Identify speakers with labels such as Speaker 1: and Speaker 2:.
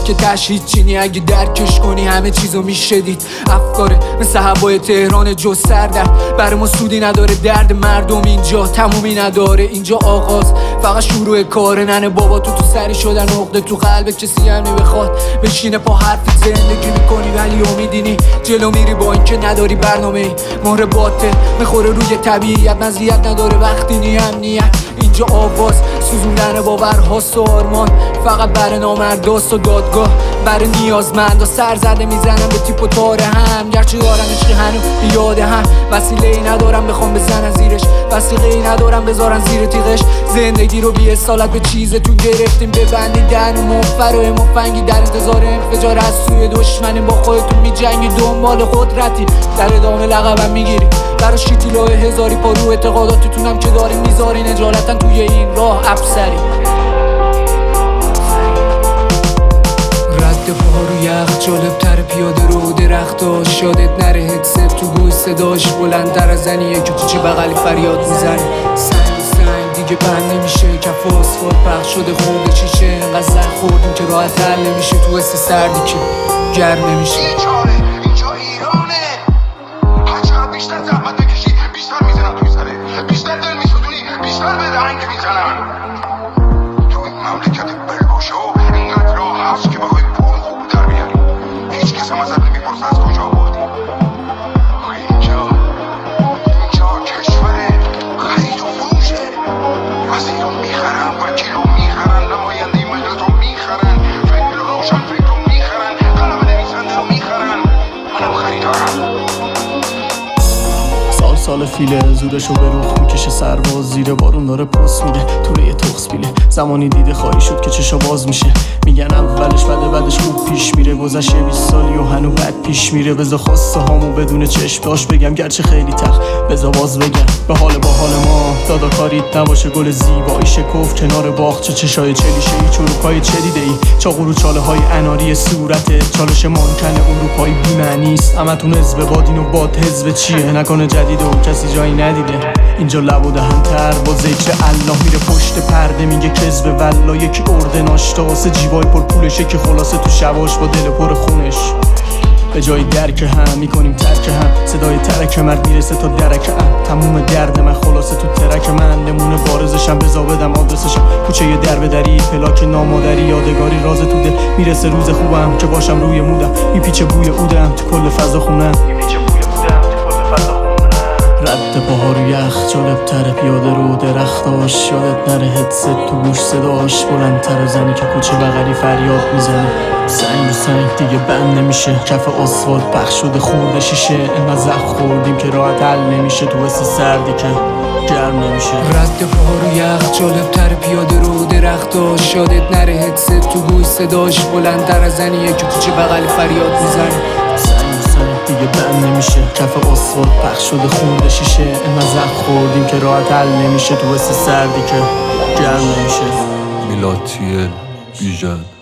Speaker 1: میگفت که تشهید چینی اگه درکش کنی همه چیزو میشه دید. افکاره مثل هوای تهران جو سردرد، برای ما سودی نداره درد مردم اینجا تمومی نداره. اینجا آغاز فقط شروع کاره، ننه بابا تو سری شدن عقده تو قلب کسی هم نمیخواد بشینه پا حرفت. زندگی میکنی ولی امیدینی جلو میری با اینکه نداری برنامه. مهر باطل میخوره روی طبیعت، مزیت نداره وقتی نی امنیت. اینجا آواز سوزوندن باورهاست و آرمان، فقط برای نامرداست و دادگاه برای نیازمندا. سر زده میزنم به تیپ و تاره هم، گرچه دارم عشقی هنو یاده هم. وسیله ای ندارم بخوام بزنن زیرش، وسیله ای ندارم بذارن زیر تیغش. زندگی رو بی اصالت به چیزتون گرفتیم، ببندین دهن و مفر و مفنگی در انتظار انفجار از سوی دشمنین. با خودتون میجنگی دنبال قدرتی، در ادامه لقبم میگیری برای شیطیلای هزاری. پا رو اعتقاداتتونم که دارین میذارین اجالتا توی این راه ابسری. رد پاها رو یخ جالبتر پیاده رو درختاش، یادت نره هدست تو گوش صداش بلندتر از زنیه که تو چه بغلی فریاد میزنه. سنگ دیگه بند نمیشه، کف آسفالت پخش شده خورده شیشه. اینقدر زخم خوردیم که راحت حل نمیشه تو حس سردی که گرم نمیشه.
Speaker 2: اینجا ایرانه، هرچقدر بیشتر زحمت بکشی بیشتر میزنم توی سره، بیشتر دل میسوزونی بیشتر به رنگ میزنم. تو این مملکت بلباشو اینقدر راه هست که بخوای پول خوب در بیاری، هیچ کس هم ازت نمیپرسه از کجا آوردی. اینجا کشور خرید و فروشه، از ایران میخرن وکیل رو میخرن، نماینده ملت رو میخرن، فکر روشن فکر رو میخرن، قلم نویسنده رو میخرن. منم خریدارم.
Speaker 3: سال فیله زورشو به روخ میکشه سرباز، زیر بارون داره پس میده توله یه تخص بیله. زمانی دیده خواهی شد که چشا باز میشه، میگن اولش بده بعدش خوب پیش میره. گذشته 20 سالی و هنو بد پیش میره. بذار خواسته هامو بدون چشم داشت بگم، گرچه خیلی تخ بذار باز بگم. به حال ما دادا کاریت نباشه، گل زیبایی شکوف کنار باغچه. چشای چلیشه ای چروکای چه دیده ای، چاقو رو چاله های اناری صورته. چالش مانکن اروپایی بی معنیست، همتون حزب بادین و باد حزب چیه. نکنه جدیده و کسی جایی ندیده. اینجا لب و دهن تر با ذکر الله میره پشت پرده، میگه کذب والله. یکی ارده ناشتا واسه جیبای پر پولشه که خلاصه تو شواش با دل پر خونش. به جای درک هم میکنیم ترک هم، صدای ترک مرد میرسه تا درک هم. تموم درد من خلاصه تو ترک من، نمونه بارزشم بزا بدم آدرسشم. کوچه یه در بدری پلاک نامادری، یادگاری راز تو دل میرسه. روز خوبم که باشم روی مودم، میپیچه بوی اودم تو کل فضا خونم. رد پاها رو یخ جالبتر پیاده رو درختاش، یادت نره هدست تو گوش صداش بلندتر از زنی که کوچه بغلی فریاد میزنه. سنگ دیگه بند نمیشه، کف آسفالت پخش شده خورده شیشه. اینقدر زخم خوردیم که راحت حل نمیشه تو حس سردی که گرم نمیشه.
Speaker 1: رد پاها رو یخ جالبتر پیاده رو درختاش، یادت نره هدست تو گوش صداش بلندتر از زنیه که کوچه بغلی فریاد میزنه.
Speaker 3: دیگه بند نمیشه، کف آسفالت پخش شده خورده شیشه. اینقدر زخم خوردیم که راحت حل نمیشه تو حس سردی که گرم نمیشه.
Speaker 4: میلاتیل بیژن.